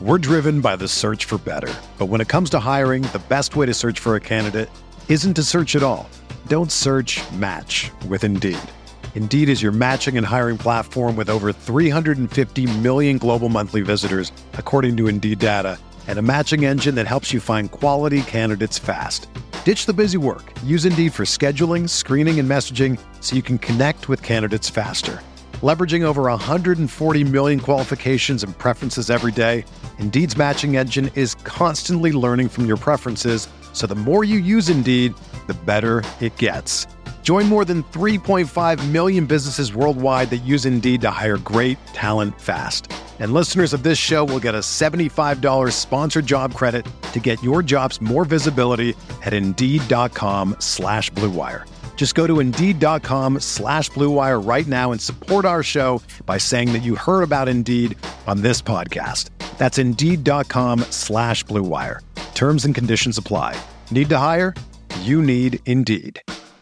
We're driven by the search for better. But when it comes to hiring, the best way to search for a candidate isn't to search at all. Don't search, match with Indeed. Indeed is your matching and hiring platform with over 350 million global monthly visitors, according to Indeed data, and a matching engine that helps you find quality candidates fast. Ditch the busy work. Use Indeed for scheduling, screening, and messaging so you can connect with candidates faster. Leveraging over 140 million qualifications and preferences every day, Indeed's matching engine is constantly learning from your preferences, so the more you use Indeed, the better it gets. Join more than 3.5 million businesses worldwide that use Indeed to hire great talent fast. And listeners of this show will get a $75 sponsored job credit to get your jobs more visibility at Indeed.com/Blue Wire. Just go to Indeed.com/Blue Wire right now and support our show by saying that you heard about Indeed on this podcast. That's Indeed.com/Blue Wire. Terms and conditions apply. Need to hire? You need Indeed.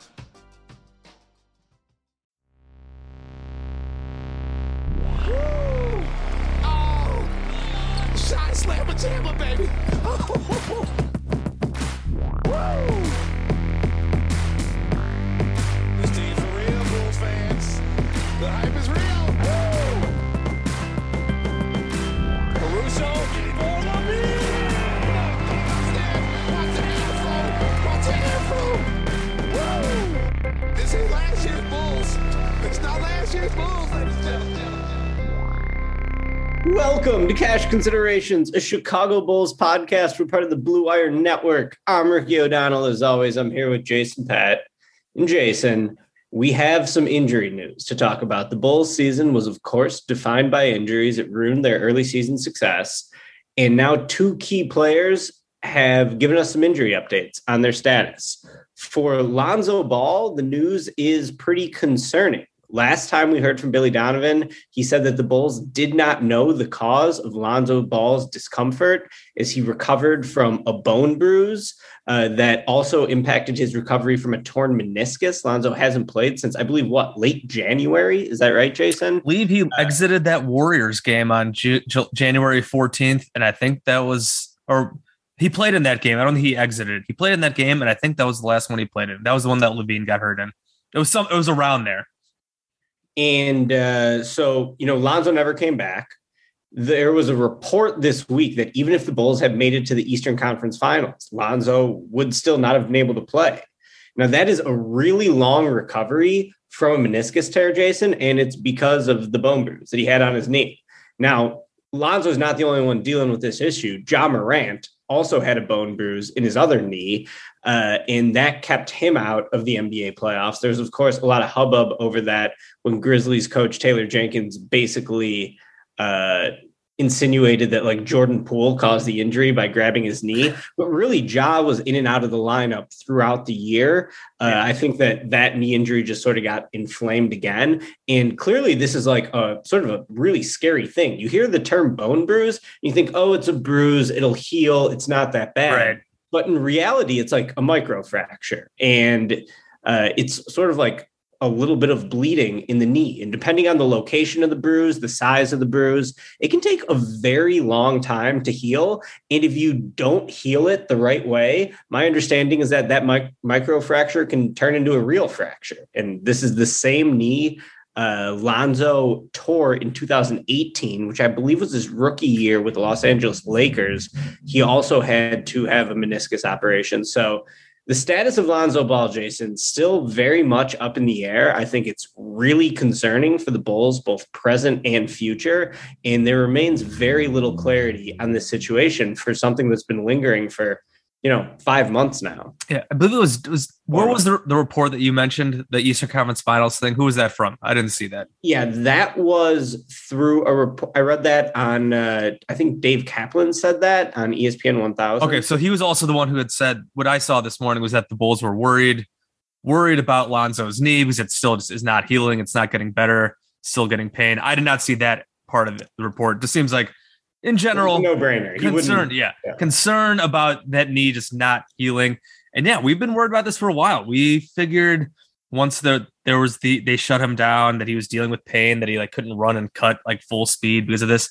Shot slammer jammer, baby. This team's for real, Bulls fans. The hype is real. Caruso, ball on me. Watch the afro. This ain't last year's Bulls. It's not last year's Bulls, ladies and gentlemen. Welcome to Cash Considerations, a Chicago Bulls podcast. We're part of the Blue Wire Network. I'm Ricky O'Donnell. As always, I'm here with Jason Patt. And Jason, we have some injury news to talk about. The Bulls season was, of course, defined by injuries. It ruined their early season success. And now two key players have given us some injury updates on their status. For Lonzo Ball, the news is pretty concerning. Last time we heard from Billy Donovan, he said that the Bulls did not know the cause of Lonzo Ball's discomfort as he recovered from a bone bruise that also impacted his recovery from a torn meniscus. Lonzo hasn't played since, I believe, late January? Is that right, Jason? I believe he exited that Warriors game on January 14th, and I think that was, or he played in that game. I don't think he exited. He played in that game, and I think that was the last one he played in. That was the one that Levine got hurt in. It was around there. And so, Lonzo never came back. There was a report this week that even if the Bulls had made it to the Eastern Conference Finals, Lonzo would still not have been able to play. Now, that is a really long recovery from a meniscus tear, Jason, and it's because of the bone bruise that he had on his knee. Now, Lonzo is not the only one dealing with this issue. Ja Morant also had a bone bruise in his other knee, and that kept him out of the NBA playoffs. There's, of course, a lot of hubbub over that when Grizzlies coach Taylor Jenkins basically insinuated that Jordan Poole caused the injury by grabbing his knee. But really, Ja was in and out of the lineup throughout the year. I think that knee injury just sort of got inflamed again. And clearly, this is a sort of a really scary thing. You hear the term bone bruise, and you think, oh, it's a bruise. It'll heal. It's not that bad. Right. But in reality, it's like a microfracture. And it's sort of like a little bit of bleeding in the knee. And depending on the location of the bruise, the size of the bruise, it can take a very long time to heal. And if you don't heal it the right way, my understanding is that microfracture can turn into a real fracture. And this is the same knee Lonzo tore in 2018, which I believe was his rookie year with the Los Angeles Lakers. He also had to have a meniscus operation. So the status of Lonzo Ball, Jason, still very much up in the air. I think it's really concerning for the Bulls, both present and future. And there remains very little clarity on this situation for something that's been lingering for 5 months now. Yeah, I believe it was where was the report that you mentioned, the Eastern Conference Finals thing? Who was that from? I didn't see that. Yeah, that was through a report. I read that on, I think Dave Kaplan said that on ESPN 1000. Okay, so he was also the one who had said, what I saw this morning was that the Bulls were worried about Lonzo's knee because it still just is not healing. It's not getting better, still getting pain. I did not see that part of the report. It just seems like, in general, no-brainer. Concern about that knee just not healing. And yeah, we've been worried about this for a while. We figured once they shut him down, that he was dealing with pain, that he couldn't run and cut full speed because of this.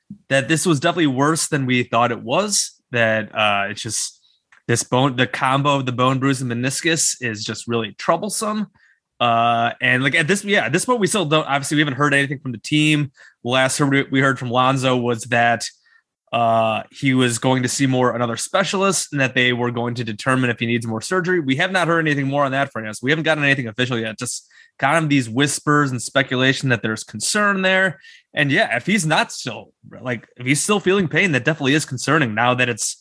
that this was definitely worse than we thought it was. That it's just the combo of the bone bruise and meniscus is just really troublesome. And like at this point, we still don't. Obviously, we haven't heard anything from the team. The last we heard from Lonzo was that he was going to see another specialist, and that they were going to determine if he needs more surgery. We have not heard anything more on that front yet. So we haven't gotten anything official yet. Just kind of these whispers and speculation that there's concern there. And yeah, if he's still feeling pain, that definitely is concerning. Now that it's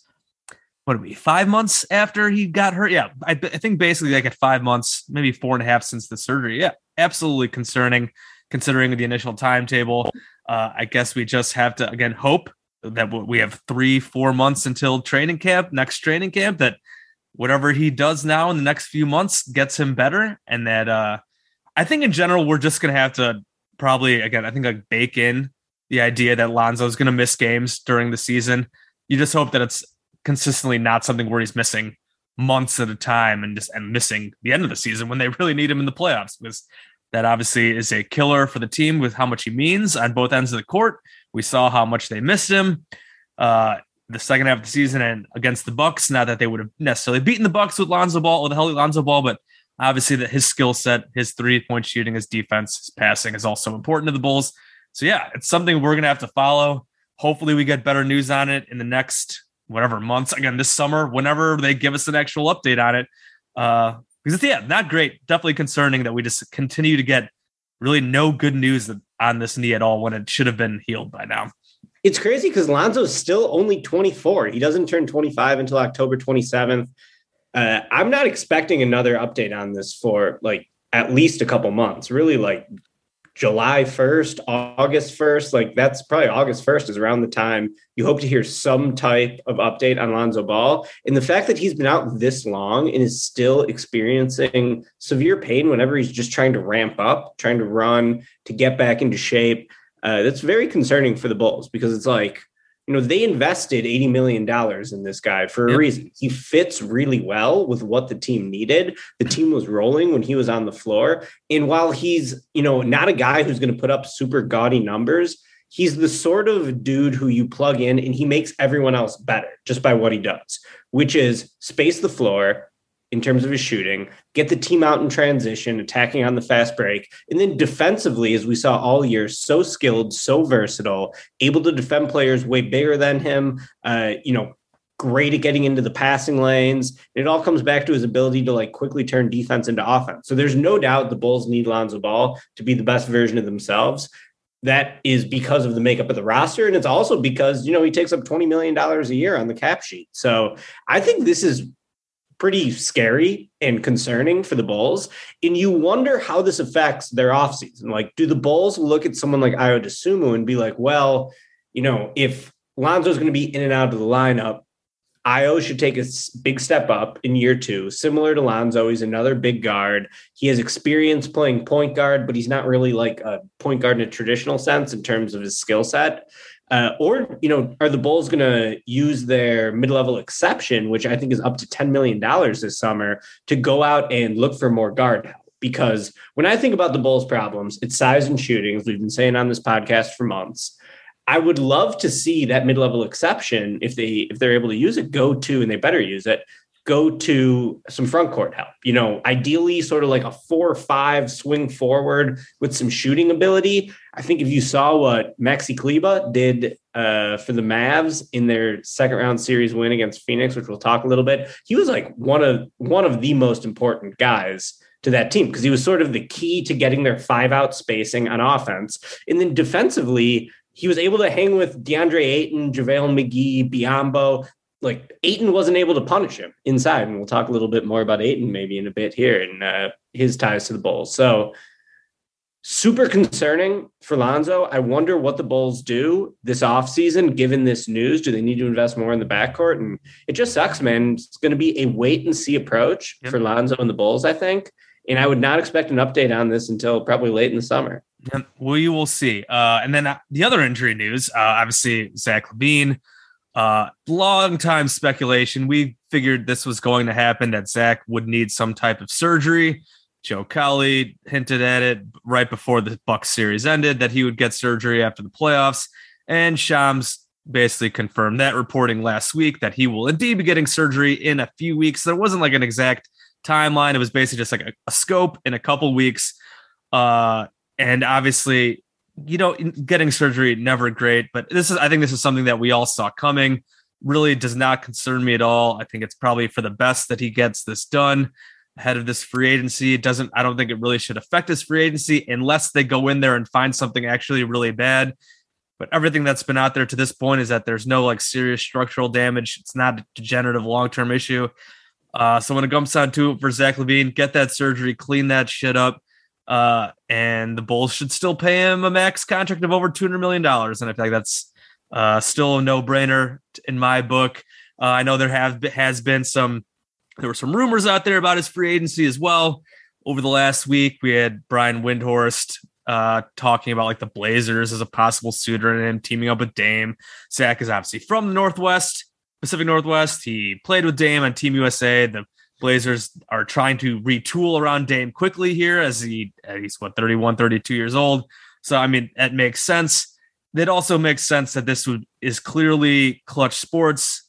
5 months after he got hurt. Yeah, I think basically like at 5 months, maybe 4.5 since the surgery. Yeah, absolutely concerning considering the initial timetable. I guess we just have to again hope that we have 3-4 months until next training camp, that whatever he does now in the next few months gets him better. And that I think in general, we're just going to have to probably, again, I think like bake in the idea that Lonzo is going to miss games during the season. You just hope that it's consistently not something where he's missing months at a time and missing the end of the season when they really need him in the playoffs, because that obviously is a killer for the team with how much he means on both ends of the court. We saw how much they missed him the second half of the season and against the Bucks. Not that they would have necessarily beaten the Bucks with a healthy Lonzo Ball, but obviously that his skill set, his 3-point shooting, his defense, his passing is also important to the Bulls. So yeah, it's something we're going to have to follow. Hopefully we get better news on it in the next months, again, this summer, whenever they give us an actual update on it. Because it's, not great. Definitely concerning that we just continue to get really no good news on this knee at all when it should have been healed by now. It's crazy because Lonzo's still only 24. He doesn't turn 25 until October 27th. I'm not expecting another update on this for like at least a couple months, really like July 1st, August 1st. Like that's probably August 1st is around the time you hope to hear some type of update on Lonzo Ball. And the fact that he's been out this long and is still experiencing severe pain whenever he's just trying to ramp up, trying to run, to get back into shape, that's very concerning for the Bulls, because it's like, they invested $80 million in this guy for a reason. He fits really well with what the team needed. The team was rolling when he was on the floor. And while he's, not a guy who's going to put up super gaudy numbers, he's the sort of dude who you plug in and he makes everyone else better just by what he does, which is space the floor in terms of his shooting, get the team out in transition, attacking on the fast break. And then defensively, as we saw all year, so skilled, so versatile, able to defend players way bigger than him, great at getting into the passing lanes. And it all comes back to his ability to like quickly turn defense into offense. So there's no doubt the Bulls need Lonzo Ball to be the best version of themselves. That is because of the makeup of the roster. And it's also because, he takes up $20 million a year on the cap sheet. So I think this is pretty scary and concerning for the Bulls. And you wonder how this affects their offseason. Like, do the Bulls look at someone like Ayo Dosunmu and be like, well, if Lonzo's going to be in and out of the lineup, Ayo should take a big step up in year 2, similar to Lonzo. He's another big guard. He has experience playing point guard, but he's not really like a point guard in a traditional sense in terms of his skill set. Or are the Bulls going to use their mid-level exception, which I think is up to $10 million this summer, to go out and look for more guard help? Because when I think about the Bulls' problems, it's size and shooting, as we've been saying on this podcast for months. I would love to see that mid-level exception, if they're able to use it, and they better use it, go to some front court help. Ideally sort of like a 4 or 5 swing forward with some shooting ability. I think if you saw what Maxi Kleber did for the Mavs in their second round series win against Phoenix, which we'll talk a little bit, he was like one of the most important guys to that team, because he was sort of the key to getting their 5-out spacing on offense. And then defensively, he was able to hang with DeAndre Ayton, JaVale McGee, Biyombo. Like, Ayton wasn't able to punish him inside. And we'll talk a little bit more about Ayton maybe in a bit here and his ties to the Bulls. So super concerning for Lonzo. I wonder what the Bulls do this offseason, given this news. Do they need to invest more in the backcourt? And it just sucks, man. It's going to be a wait and see approach for Lonzo and the Bulls, I think. And I would not expect an update on this until probably late in the summer. We will see. And then the other injury news, obviously Zach LaVine, long time speculation. We figured this was going to happen, that Zach would need some type of surgery. Joe Cowley hinted at it right before the Bucks series ended, that he would get surgery after the playoffs. And Shams basically confirmed that, reporting last week that he will indeed be getting surgery in a few weeks. There wasn't like an exact timeline. It was basically just like a scope in a couple weeks. And obviously, getting surgery, never great, but I think this is something that we all saw coming. Really does not concern me at all. I think it's probably for the best that he gets this done ahead of this free agency. I don't think it really should affect his free agency unless they go in there and find something actually really bad. But everything that's been out there to this point is that there's no like serious structural damage. It's not a degenerative long-term issue. So when it comes down to it for Zach LaVine, get that surgery, clean that shit up. And the Bulls should still pay him a max contract of over $200 million. And I feel like that's still a no-brainer in my book. I know there were some rumors out there about his free agency as well. Over the last week, we had Brian Windhorst talking about like the Blazers as a possible suitor and him teaming up with Dame. Zach is obviously from the Pacific Northwest. He played with Dame on Team USA. The Blazers are trying to retool around Dame quickly here as he's 31, 32 years old. So, I mean, that makes sense. It also makes sense that this is clearly Clutch Sports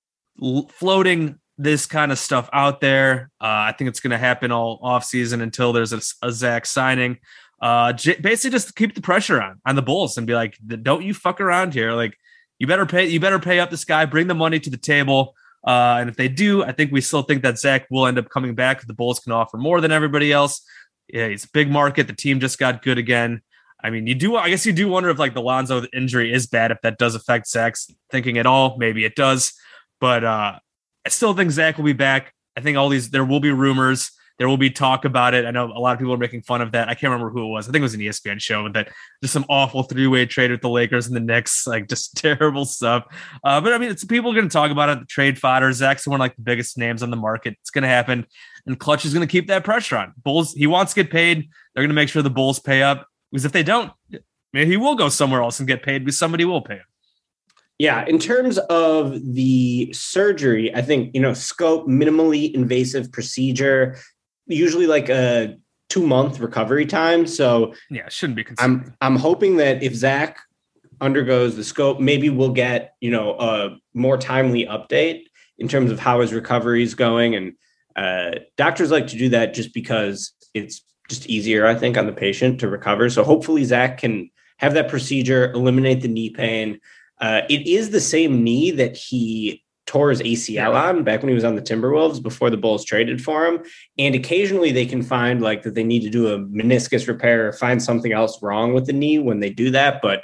floating this kind of stuff out there. I think it's going to happen all offseason until there's a Zach signing. Basically just keep the pressure on the Bulls and be like, don't you fuck around here. Like you better pay up this guy, bring the money to the table. And if they do, I think we still think that Zach will end up coming back. The Bulls can offer more than everybody else. Yeah, it's a big market. The team just got good again. I mean, you do wonder if like the Lonzo injury is bad, if that does affect Zach's thinking at all. Maybe it does, but I still think Zach will be back. I think there will be rumors. There will be talk about it. I know a lot of people are making fun of that. I can't remember who it was. I think it was an ESPN show that just some awful three-way trade with the Lakers and the Knicks, like just terrible stuff. But I mean, people are going to talk about it. The trade fodder. Zach's one of like the biggest names on the market. It's going to happen, and Clutch is going to keep that pressure on. Bulls. He wants to get paid. They're going to make sure the Bulls pay up, because if they don't, maybe he will go somewhere else and get paid because somebody will pay him. Yeah, in terms of the surgery, I think, scope, minimally invasive procedure, usually like a 2-month recovery time. So yeah, it shouldn't be considered. I'm hoping that if Zach undergoes the scope, maybe we'll get, a more timely update in terms of how his recovery is going. And doctors like to do that just because it's just easier, I think, on the patient to recover. So hopefully Zach can have that procedure, eliminate the knee pain. It is the same knee that he tore his ACL on back when he was on the Timberwolves before the Bulls traded for him. And occasionally they can find like that they need to do a meniscus repair or find something else wrong with the knee when they do that. But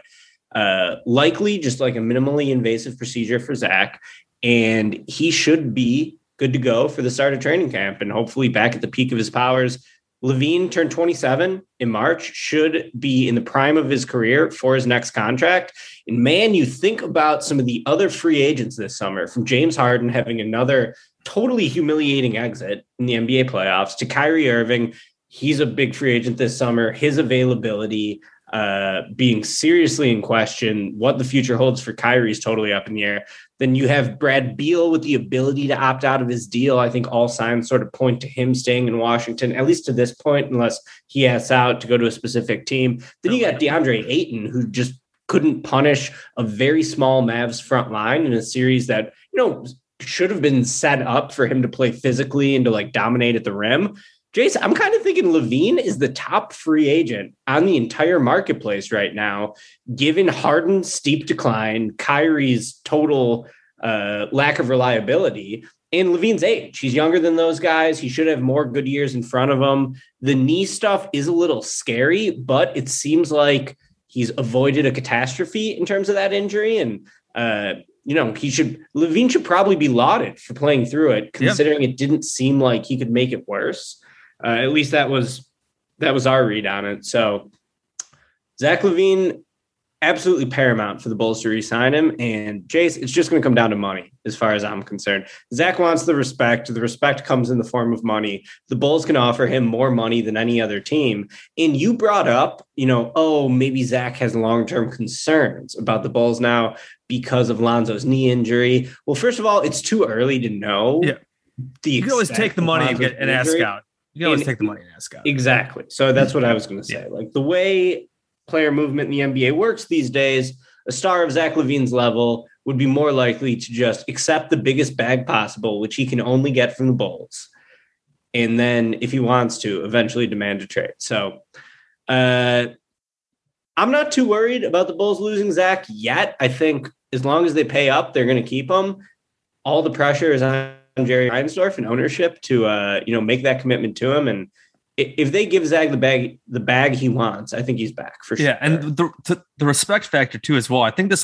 likely just like a minimally invasive procedure for Zach. And he should be good to go for the start of training camp and hopefully back at the peak of his powers. LaVine turned 27 in March, should be in the prime of his career for his next contract. And man, you think about some of the other free agents this summer, from James Harden having another totally humiliating exit in the NBA playoffs to Kyrie Irving. He's a big free agent this summer. His availability being seriously in question. What the future holds for Kyrie is totally up in the air. Then you have Brad Beal with the ability to opt out of his deal. I think all signs sort of point to him staying in Washington, at least to this point, unless he asks out to go to a specific team. Then you got DeAndre Ayton, who just couldn't punish a very small Mavs front line in a series that, should have been set up for him to play physically and to like dominate at the rim. Jason, I'm kind of thinking LaVine is the top free agent on the entire marketplace right now, given Harden's steep decline, Kyrie's total lack of reliability, and LaVine's age. He's younger than those guys. He should have more good years in front of him. The knee stuff is a little scary, but it seems he's avoided a catastrophe in terms of that injury. And, LaVine should probably be lauded for playing through it, considering it didn't seem like he could make it worse. At least that was our read on it. So Zach LaVine, absolutely paramount for the Bulls to re-sign him. And Jace, it's just going to come down to money as far as I'm concerned. Zach wants the respect. The respect comes in the form of money. The Bulls can offer him more money than any other team. And you brought up, maybe Zach has long-term concerns about the Bulls now because of Lonzo's knee injury. Well, first of all, it's too early to know. Yeah. You can always take the money and ask out. You can always take the money and ask out. Exactly. So that's what I was going to say. Like the way player movement in the NBA works these days, a star of Zach LaVine's level would be more likely to just accept the biggest bag possible, which he can only get from the Bulls. And then if he wants to, eventually demand a trade. So I'm not too worried about the Bulls losing Zach yet. I think as long as they pay up, they're going to keep him. All the pressure is on Jerry Reinsdorf and ownership to make that commitment to him. And if they give Zach the bag he wants, I think he's back for sure. Yeah, and the respect factor too as well. I think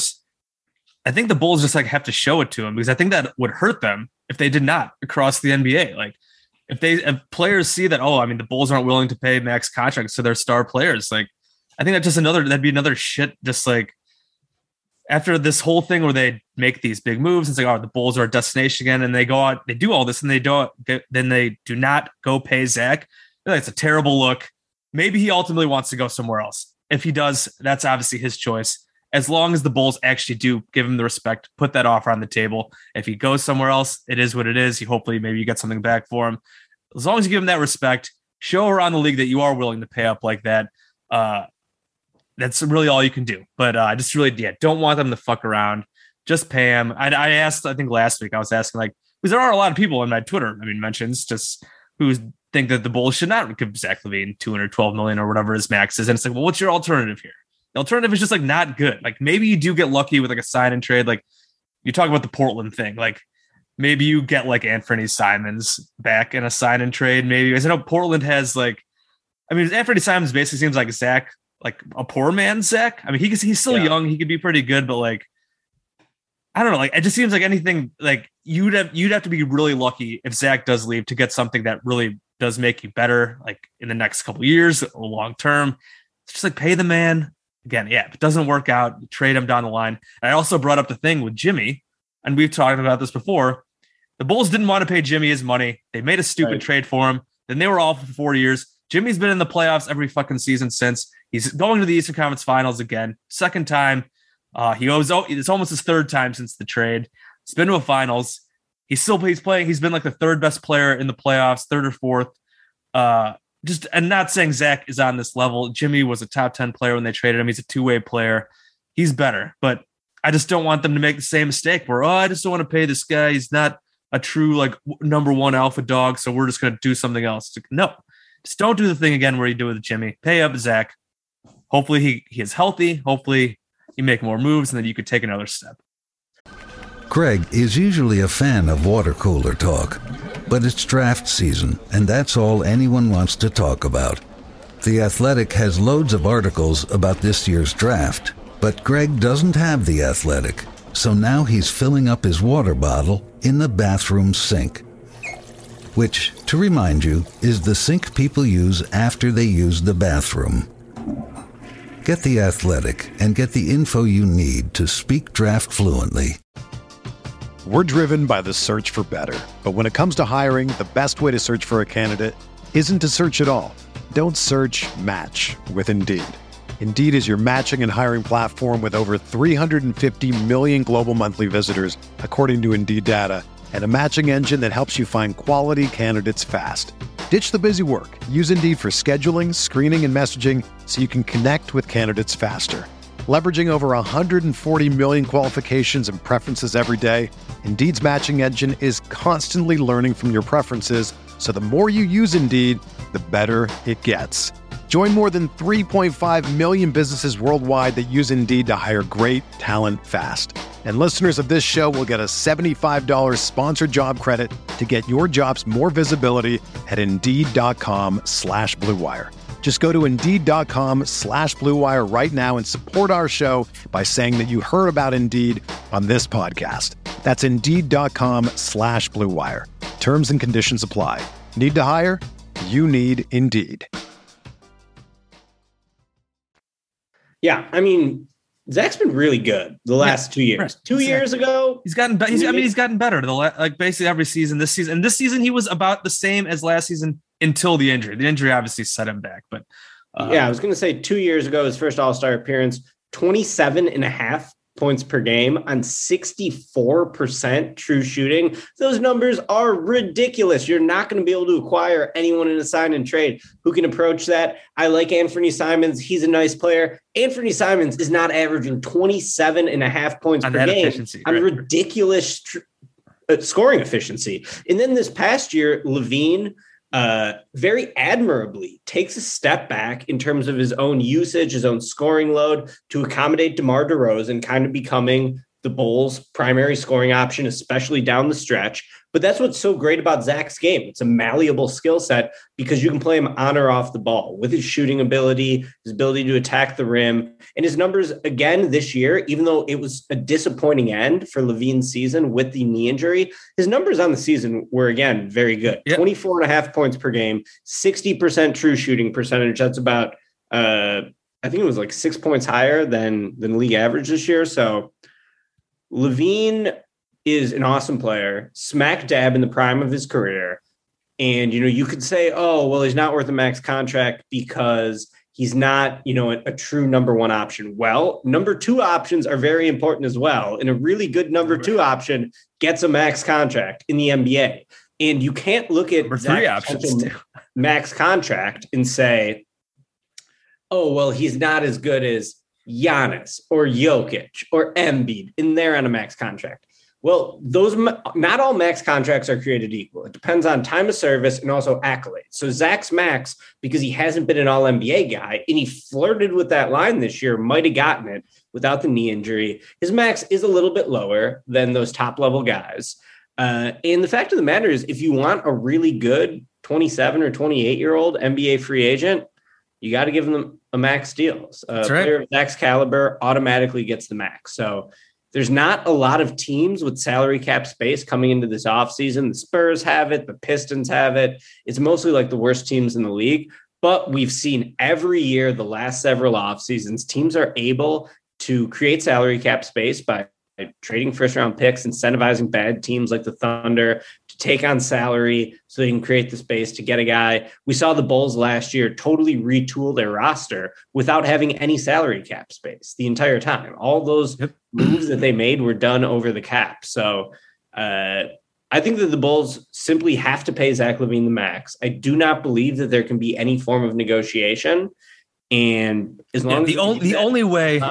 I think the Bulls just like have to show it to him, because I think that would hurt them if they did not across the NBA. Like if players see that, the Bulls aren't willing to pay max contracts to their star players. Like I think that'd be another shit. Just like after this whole thing where they make these big moves, it's like, the Bulls are a destination again, and they go out, they do all this, and they do not go pay Zach. It's a terrible look. Maybe he ultimately wants to go somewhere else. If he does, that's obviously his choice. As long as the Bulls actually do give him the respect, put that offer on the table. If he goes somewhere else, it is what it is. Maybe you get something back for him. As long as you give him that respect, show around the league that you are willing to pay up like that. That's really all you can do. But I just really, don't want them to fuck around. Just pay him. I asked, I think last week, I was asking, because there are a lot of people in my Twitter, mentions just who think that the Bulls should not give Zach LaVine $212 million or whatever his max is. And it's like, well, what's your alternative here? The alternative is just not good. Maybe you do get lucky with a sign and trade. You talk about the Portland thing. Maybe you get Anthony Simons back in a sign and trade. Maybe, because I know Portland has Anthony Simons basically seems like Zach, a poor man Zach. He's still young. He could be pretty good, but I don't know. It just seems like anything. You'd have to be really lucky if Zach does leave to get something that really does make you better. In the next couple of years, or long term, it's just pay the man. Again, if it doesn't work out, trade him down the line. And I also brought up the thing with Jimmy, and we've talked about this before. The Bulls didn't want to pay Jimmy his money. They made a stupid trade for him. Then they were off for 4 years. Jimmy's been in the playoffs every fucking season since. He's going to the Eastern Conference Finals again. Second time. It's almost his third time since the trade. He's been to a finals. He's playing. He's been the third best player in the playoffs, third or fourth. And not saying Zach is on this level. Jimmy was a top 10 player when they traded him. He's a two-way player. He's better, but I just don't want them to make the same mistake where, I just don't want to pay this guy. He's not a true number one alpha dog. So we're just going to do something else. No, just don't do the thing again where you do with Jimmy. Pay up Zach. Hopefully he is healthy. Hopefully you make more moves, and then you could take another step. Greg is usually a fan of water cooler talk, but it's draft season, and that's all anyone wants to talk about. The Athletic has loads of articles about this year's draft, but Greg doesn't have The Athletic, so now he's filling up his water bottle in the bathroom sink, which, to remind you, is the sink people use after they use the bathroom. Get The Athletic and get the info you need to speak draft fluently. We're driven by the search for better. But when it comes to hiring, the best way to search for a candidate isn't to search at all. Don't search, match with Indeed. Indeed is your matching and hiring platform with over 350 million global monthly visitors, according to Indeed data, and a matching engine that helps you find quality candidates fast. Ditch the busy work. Use Indeed for scheduling, screening, and messaging so you can connect with candidates faster. Leveraging over 140 million qualifications and preferences every day, Indeed's matching engine is constantly learning from your preferences, so the more you use Indeed, the better it gets. Join more than 3.5 million businesses worldwide that use Indeed to hire great talent fast. And listeners of this show will get a $75 sponsored job credit to get your jobs more visibility at Indeed.com/Blue Wire. Just go to Indeed.com/Blue Wire right now and support our show by saying that you heard about Indeed on this podcast. That's Indeed.com/Blue Wire. Terms and conditions apply. Need to hire? You need Indeed. Yeah, Zach's been really good the last 2 years. Right. 2 years ago, he's gotten better. He's gotten better. Basically every season. This season he was about the same as last season until the injury. The injury obviously set him back. But I was going to say 2 years ago, his first All-Star appearance, 27.5 points per game on 64% true shooting. Those numbers are ridiculous. You're not going to be able to acquire anyone in a sign and trade who can approach that. I like Anthony Simons. He's a nice player. Anthony Simons is not averaging 27.5 points per game on ridiculous scoring efficiency. And then this past year, LaVine very admirably takes a step back in terms of his own usage, his own scoring load to accommodate DeMar DeRozan, kind of becoming the Bulls' primary scoring option, especially down the stretch. But that's what's so great about Zach's game. It's a malleable skill set because you can play him on or off the ball with his shooting ability, his ability to attack the rim. And his numbers, again, this year, even though it was a disappointing end for LaVine's season with the knee injury, his numbers on the season were, again, very good. Yep. 24.5 points per game, 60% true shooting percentage. That's about, I think it was like 6 points higher than league average this year. So LaVine is an awesome player, smack dab in the prime of his career. And, you could say, oh, well, he's not worth a max contract because he's not, a true number one option. Well, number two options are very important as well. And a really good number two option gets a max contract in the NBA. And you can't look at three options max contract and say, oh, well, he's not as good as Giannis or Jokic or Embiid, and they're on a max contract. Well, not all max contracts are created equal. It depends on time of service and also accolades. So Zach's max, because he hasn't been an all-NBA guy, and he flirted with that line this year, might have gotten it without the knee injury. His max is a little bit lower than those top-level guys. And the fact of the matter is, if you want a really good 27 or 28-year-old NBA free agent, you got to give them a max deal. A player of Zach's caliber automatically gets the max. So there's not a lot of teams with salary cap space coming into this offseason. The Spurs have it. The Pistons have it. It's mostly like the worst teams in the league. But we've seen every year, the last several off seasons, teams are able to create salary cap space by trading first-round picks, incentivizing bad teams like the Thunder to take on salary so they can create the space to get a guy. We saw the Bulls last year totally retool their roster without having any salary cap space the entire time. All those moves that they made were done over the cap. So I think that the Bulls simply have to pay Zach LaVine the max. I do not believe that there can be any form of negotiation. And as long as the only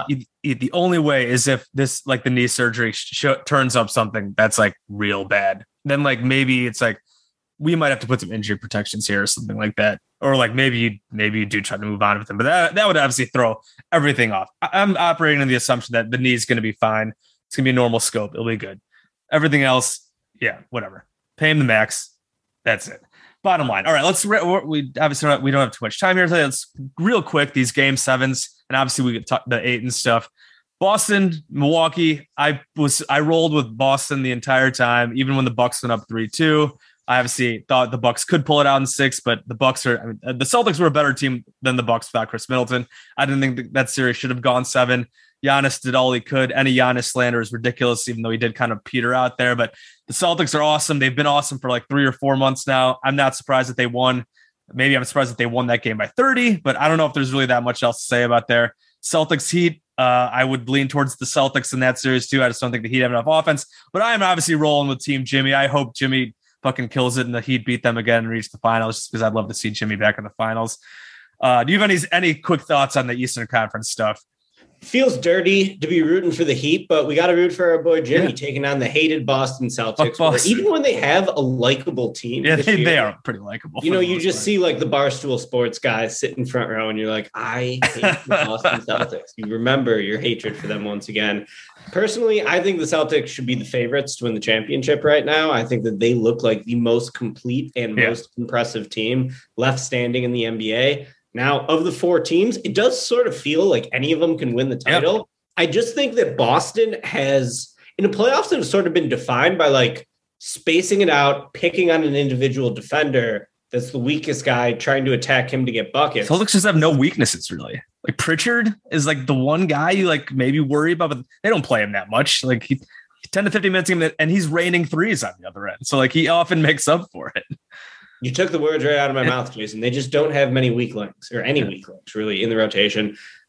way is if this, like the knee surgery turns up something that's like real bad, then like maybe it's like we might have to put some injury protections here or something like that, or like maybe you do try to move on with them, but that would obviously throw everything off. I'm operating on the assumption that the knee is going to be fine. It's going to be a normal scope. It'll be good. Everything else, yeah, whatever. Pay him the max. That's it. Bottom line. All right, we obviously we don't have too much time here. Let's real quick these game sevens, and obviously we could talk the 8 and stuff. Boston, Milwaukee. I rolled with Boston the entire time, even when the Bucks went up 3-2. I obviously thought the Bucks could pull it out in 6, but the Celtics were a better team than the Bucks without Chris Middleton. I didn't think that series should have gone 7. Giannis did all he could. Any Giannis slander is ridiculous, even though he did kind of peter out there. But the Celtics are awesome. They've been awesome for like 3 or 4 months now. I'm not surprised that they won. Maybe I'm surprised that they won that game by 30, but I don't know if there's really that much else to say about there. Celtics Heat. I would lean towards the Celtics in that series too. I just don't think the Heat have enough offense, but I am obviously rolling with Team Jimmy. I hope Jimmy fucking kills it and the Heat beat them again and reach the finals, just because I'd love to see Jimmy back in the finals. Do you have any quick thoughts on the Eastern Conference stuff? Feels dirty to be rooting for the Heat, but we got to root for our boy Jimmy taking on the hated Boston Celtics. Boston. Even when they have a likable team, they are pretty likable. You just see like the Barstool Sports guys sit in front row, and you're like, I hate the Boston Celtics. You remember your hatred for them once again. Personally, I think the Celtics should be the favorites to win the championship right now. I think that they look like the most complete and most impressive team left standing in the NBA. Now, of the 4 teams, it does sort of feel like any of them can win the title. Yep. I just think that Boston has, in the playoffs, have sort of been defined by like spacing it out, picking on an individual defender that's the weakest guy, trying to attack him to get buckets. Celtics just have no weaknesses, really. Like Pritchard is like the one guy you like maybe worry about, but they don't play him that much. Like he 10 to 15 minutes, and he's raining threes on the other end. So like he often makes up for it. You took the words right out of my mouth, Jason. They just don't have many weak links or any weak links really in the rotation.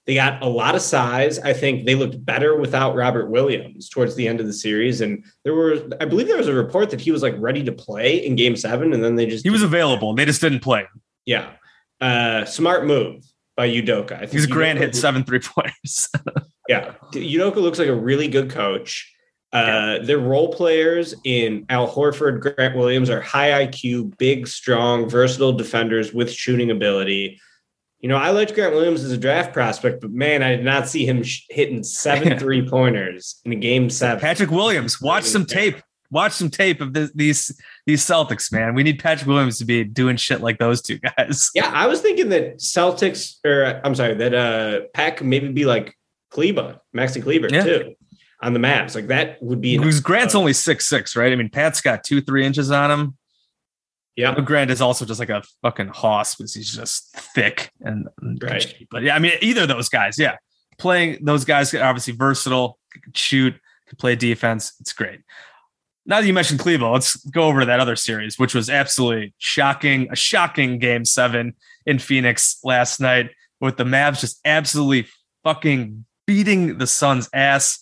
They got a lot of size. I think they looked better without Robert Williams towards the end of the series. And I believe there was a report that he was like ready to play in game 7. And then he was available. They just didn't play. Yeah. Smart move by Udoka. I think because Grant hit 7 3-pointers. Yeah. Udoka looks like a really good coach. Their role players in Al Horford, Grant Williams are high IQ, big, strong, versatile defenders with shooting ability. I liked Grant Williams as a draft prospect, but man, I did not see him hitting 7 3-pointers in a game 7. Patrick Williams, watch some tape. Watch some tape of these Celtics, man. We need Patrick Williams to be doing shit like those two guys. Yeah, I was thinking that Pat could maybe be like Maxi Kleber too, on the Mavs. Like that would be because Grant's only 6'6", right? I mean, Pat's got 2-3 inches on him. Yeah, Grant is also just like a fucking hoss because he's just thick and right. But yeah, I mean, either of those guys, playing those guys are obviously versatile, could shoot, could play defense. It's great. Now that you mentioned Cleveland, let's go over to that other series, which was absolutely shocking. A shocking game 7 in Phoenix last night with the Mavs just absolutely fucking beating the Suns' ass.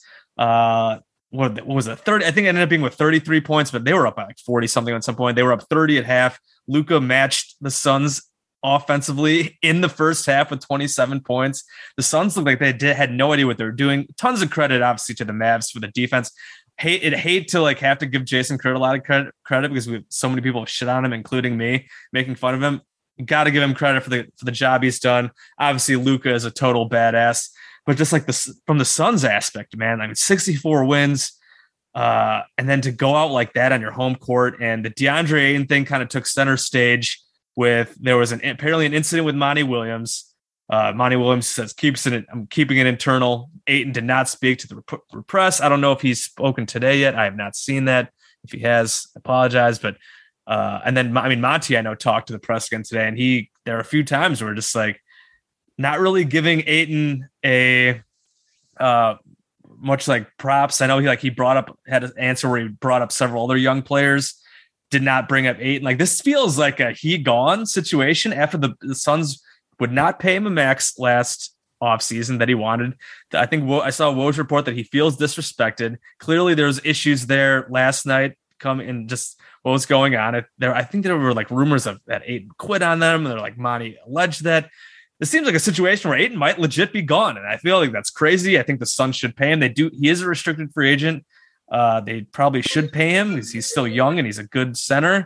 What was it? 30? I think it ended up being with 33 points, but they were up by like 40 something at some point. They were up 30 at half. Luka matched the Suns offensively in the first half with 27 points. The Suns looked like they had no idea what they were doing. Tons of credit, obviously, to the Mavs for the defense. Hate to like have to give Jason Kidd a lot of credit because so many people shit on him, including me, making fun of him. Got to give him credit for the job he's done. Obviously, Luka is a total badass. But just like from the Suns aspect, man, I mean, 64 wins, and then to go out like that on your home court, and the DeAndre Ayton thing kind of took center stage there was apparently an incident with Monty Williams. Monty Williams says I'm keeping it internal. Ayton did not speak to the press. I don't know if he's spoken today yet. I have not seen that. If he has, I apologize. But and then Monty, I know, talked to the press again today, and there are a few times where just like, not really giving Ayton a much like props. I know he had an answer where he brought up several other young players, did not bring up Ayton. Like this feels like a he gone situation after the Suns would not pay him a max last offseason that he wanted. I think I saw Woj report that he feels disrespected. Clearly there's issues there last night and just what was going on. I think there were like rumors that Ayton quit on them. And they're like, Monty alleged that. This seems like a situation where Ayton might legit be gone. And I feel like that's crazy. I think the Suns should pay him. He is a restricted free agent. They probably should pay him because he's still young and he's a good center.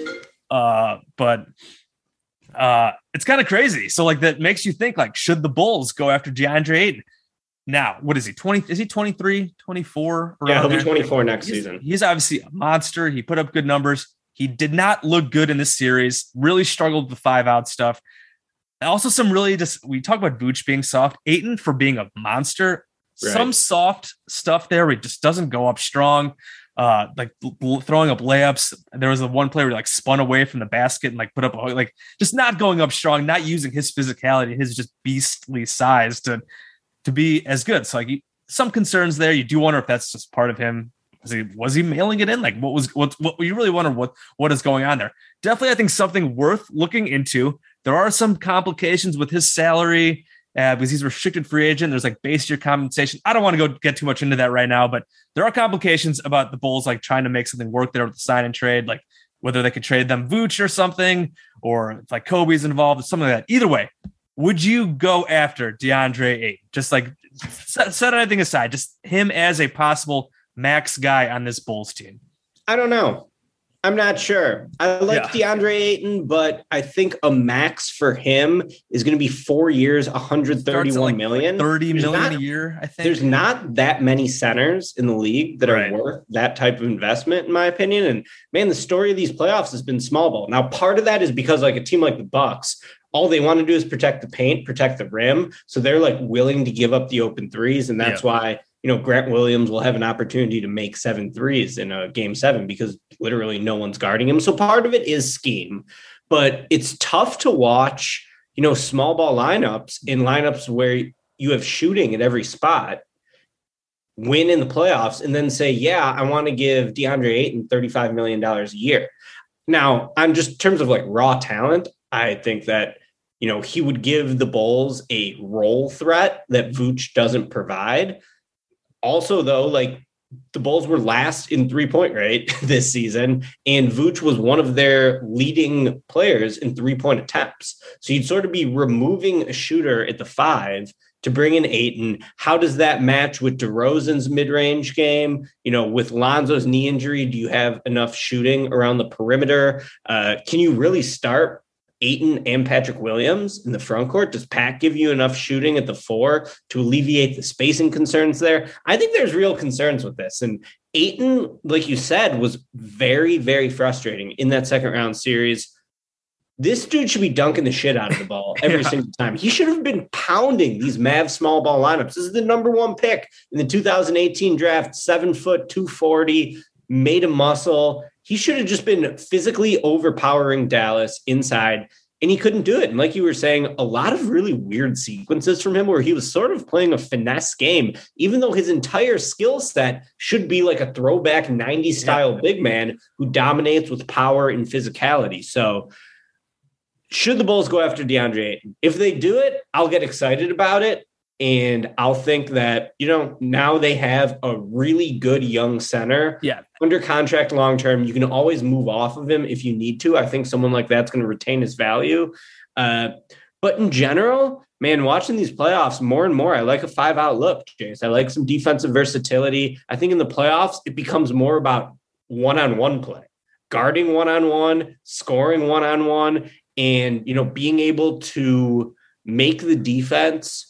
But it's kind of crazy. So like that makes you think like, should the Bulls go after DeAndre Ayton? Now, what is he? 20? Is he 23, 24? Yeah, he'll be 24 next season. He's obviously a monster. He put up good numbers. He did not look good in this series. Really struggled with the 5-out stuff. Also, we talk about Vooch being soft. Ayton for being a monster. Right. Some soft stuff there. It just doesn't go up strong. Like throwing up layups. There was one player who like spun away from the basket and like put up like just not going up strong, not using his physicality, his just beastly size to be as good. So like some concerns there. You do wonder if that's just part of him. Was he mailing it in? Like what you really wonder what is going on there? Definitely, I think something worth looking into. There are some complications with his salary because he's a restricted free agent. There's like base year compensation. I don't want to get too much into that right now, but there are complications about the Bulls like trying to make something work there with the sign and trade, like whether they could trade them Vooch or something, or if like Kobe's involved, something like that. Either way, would you go after DeAndre Ayton? Just like set anything aside, just him as a possible max guy on this Bulls team? I don't know. I'm not sure. I like DeAndre Ayton, but I think a max for him is going to be 4 years, $131 million. $30 million a year, I think. There's not that many centers in the league that are worth that type of investment, in my opinion. And man, the story of these playoffs has been small ball. Now, part of that is because like a team like the Bucks, all they want to do is protect the paint, protect the rim. So they're like willing to give up the open threes. And that's why, Grant Williams will have an opportunity to make 7 threes in a game 7 because literally no one's guarding him. So part of it is scheme, but it's tough to watch, small ball lineups in lineups where you have shooting at every spot, win in the playoffs, and then say, I want to give DeAndre Ayton $35 million a year. Now, on just terms of like raw talent, I think that he would give the Bulls a role threat that Vooch doesn't provide. Also, though, like the Bulls were last in 3-point rate this season, and Vooch was one of their leading players in 3-point attempts. So you'd sort of be removing a shooter at the 5 to bring in Ayton. How does that match with DeRozan's mid-range game? With Lonzo's knee injury, do you have enough shooting around the perimeter? Can you really start Ayton and Patrick Williams in the front court? Does Pat give you enough shooting at the 4 to alleviate the spacing concerns there? I think there's real concerns with this. And Ayton, like you said, was very, very frustrating in that second round series. This dude should be dunking the shit out of the ball every single time. He should have been pounding these Mavs small ball lineups. This is the number 1 pick in the 2018 draft, 7 foot, 240, made a muscle. He should have just been physically overpowering Dallas inside, and he couldn't do it. And like you were saying, a lot of really weird sequences from him where he was sort of playing a finesse game, even though his entire skill set should be like a throwback 90s style big man who dominates with power and physicality. So should the Bulls go after DeAndre Ayton? If they do it, I'll get excited about it. And I'll think that, now they have a really good young center under contract long-term. You can always move off of him if you need to. I think someone like that's going to retain his value. But in general, man, watching these playoffs more and more, I like a 5-out look, Jace. I like some defensive versatility. I think in the playoffs, it becomes more about one-on-one play, guarding one-on-one, scoring one-on-one, and, being able to make the defense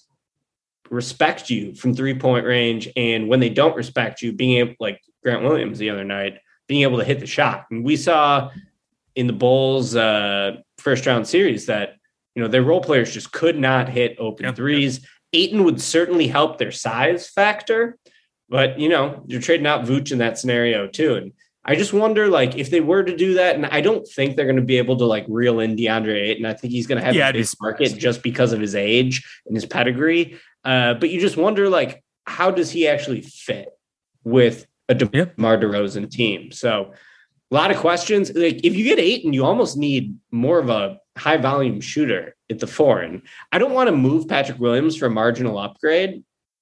respect you from 3-point range. And when they don't respect you, being able, like Grant Williams the other night, being able to hit the shot. And we saw in the Bulls first round series that, their role players just could not hit open threes. Ayton would certainly help their size factor, but you're trading out Vooch in that scenario too. And I just wonder, like, if they were to do that, and I don't think they're going to be able to like reel in DeAndre Ayton. I think he's going to have a big market just because of his age and his pedigree. But you just wonder, like, how does he actually fit with a DeMar DeRozan team? So a lot of questions. Like, if you get Ayton, you almost need more of a high volume shooter at the 4. And I don't want to move Patrick Williams for a marginal upgrade,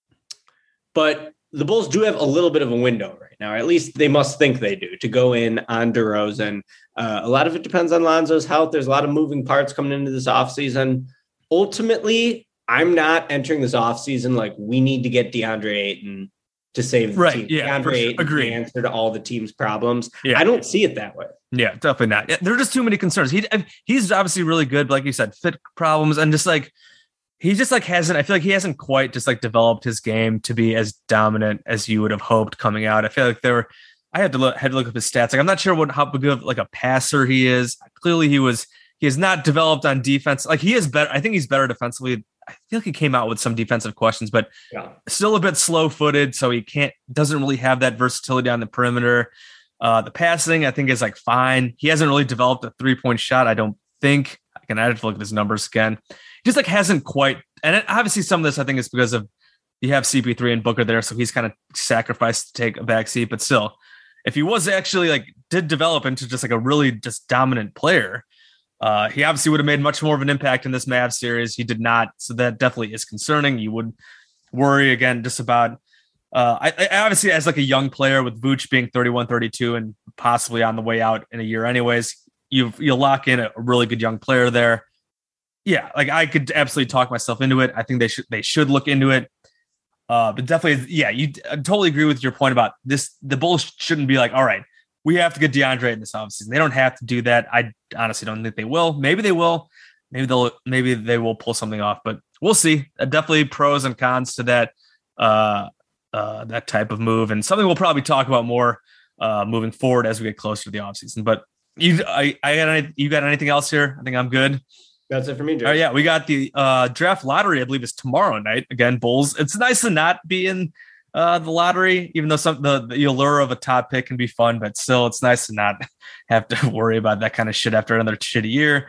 but the Bulls do have a little bit of a window right now. At least they must think they do, to go in on DeRozan. A lot of it depends on Lonzo's health. There's a lot of moving parts coming into this offseason. Ultimately, I'm not entering this offseason like we need to get DeAndre Ayton to save the team. Yeah, DeAndre Ayton Agreed. the answer to all the team's problems. Yeah. I don't see it that way. Yeah, definitely not. There are just too many concerns. He's obviously really good, but like you said, fit problems, and just like he just like hasn't. I feel like he hasn't quite just like developed his game to be as dominant as you would have hoped coming out. I feel like I had to look up his stats. Like I'm not sure how good of like a passer he is. Clearly, he has not developed on defense. Like he is better. I think he's better defensively. I feel like he came out with some defensive questions, but still a bit slow-footed. So he doesn't really have that versatility on the perimeter. The passing, I think, is like fine. He hasn't really developed a 3-point shot. I don't think. I have to look at his numbers again. He just like hasn't quite. And obviously, some of this I think is because of you have CP3 and Booker there, so he's kind of sacrificed to take a back seat. But still, if he was actually like did develop into just like a really just dominant player, he obviously would have made much more of an impact in this Mavs series. He did not, so that definitely is concerning. You would worry again just about. I obviously, as like a young player with Vooch being 31, 32, and possibly on the way out in a year, anyways, you'll lock in a really good young player there. Yeah, like I could absolutely talk myself into it. I think they should look into it. But definitely, I totally agree with your point about this. The Bulls shouldn't be like, all right, we have to get DeAndre in this offseason. They don't have to do that. I honestly don't think they will. Maybe they will. Maybe they will pull something off, but we'll see. Definitely pros and cons to that that type of move, and something we'll probably talk about more moving forward as we get closer to the offseason. But you got anything else here? I think I'm good. That's it for me, Joe. Yeah, we got the draft lottery, I believe, is tomorrow night. Again, Bulls. It's nice to not be in the lottery, even though the allure of a top pick can be fun, but still, it's nice to not have to worry about that kind of shit after another shitty year.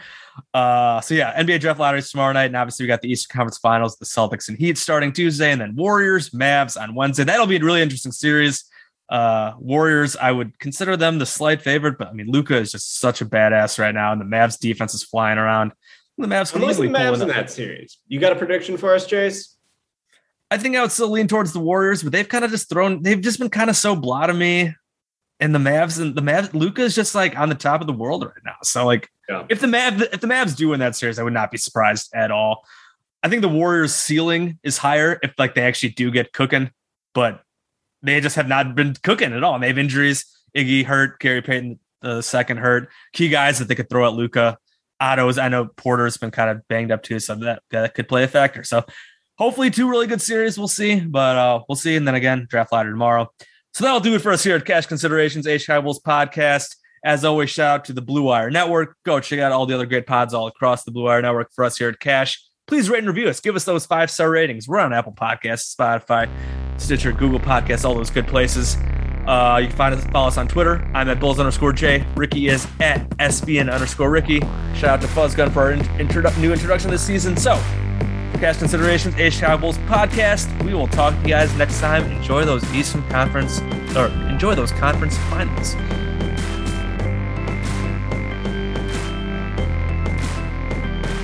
NBA draft lottery is tomorrow night, and obviously we got the Eastern Conference Finals, the Celtics and Heat starting Tuesday, and then Warriors, Mavs on Wednesday. That'll be a really interesting series. Warriors, I would consider them the slight favorite, but I mean, Luka is just such a badass right now, and the Mavs defense is flying around. The Mavs can I'm easily liking the pull Mavs in that series. You got a prediction for us, Jace? I think I would still lean towards the Warriors, but they've just been kind of so blah to me. And the Mavs, Luka is just like on the top of the world right now. So like, if the Mavs do win that series, I would not be surprised at all. I think the Warriors' ceiling is higher if like they actually do get cooking, but they just have not been cooking at all. And they have injuries. Iggy hurt, Gary Payton the second hurt. Key guys that they could throw at Luka. Otto's, I know Porter's been kind of banged up too, so that could play a factor. So hopefully 2 really good series. We'll see, but we'll see. And then again, draft ladder tomorrow. So that'll do it for us here at Cash Considerations, A Chicago Bulls podcast. As always, shout out to the Blue Wire Network. Go check out all the other great pods all across the Blue Wire Network for us here at Cash. Please rate and review us. Give us those 5-star ratings. We're on Apple Podcasts, Spotify, Stitcher, Google Podcasts, all those good places. You can follow us on Twitter. I'm at Bulls_J. Ricky is at SBN_Ricky. Shout out to Fuzzgun for our new introduction this season. So, Cash Considerations, A Chicago Bulls podcast. We will talk to you guys next time. Enjoy those conference finals.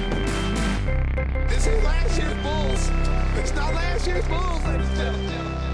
This is last year's Bulls. It's not last year's Bulls, ladies and gentlemen.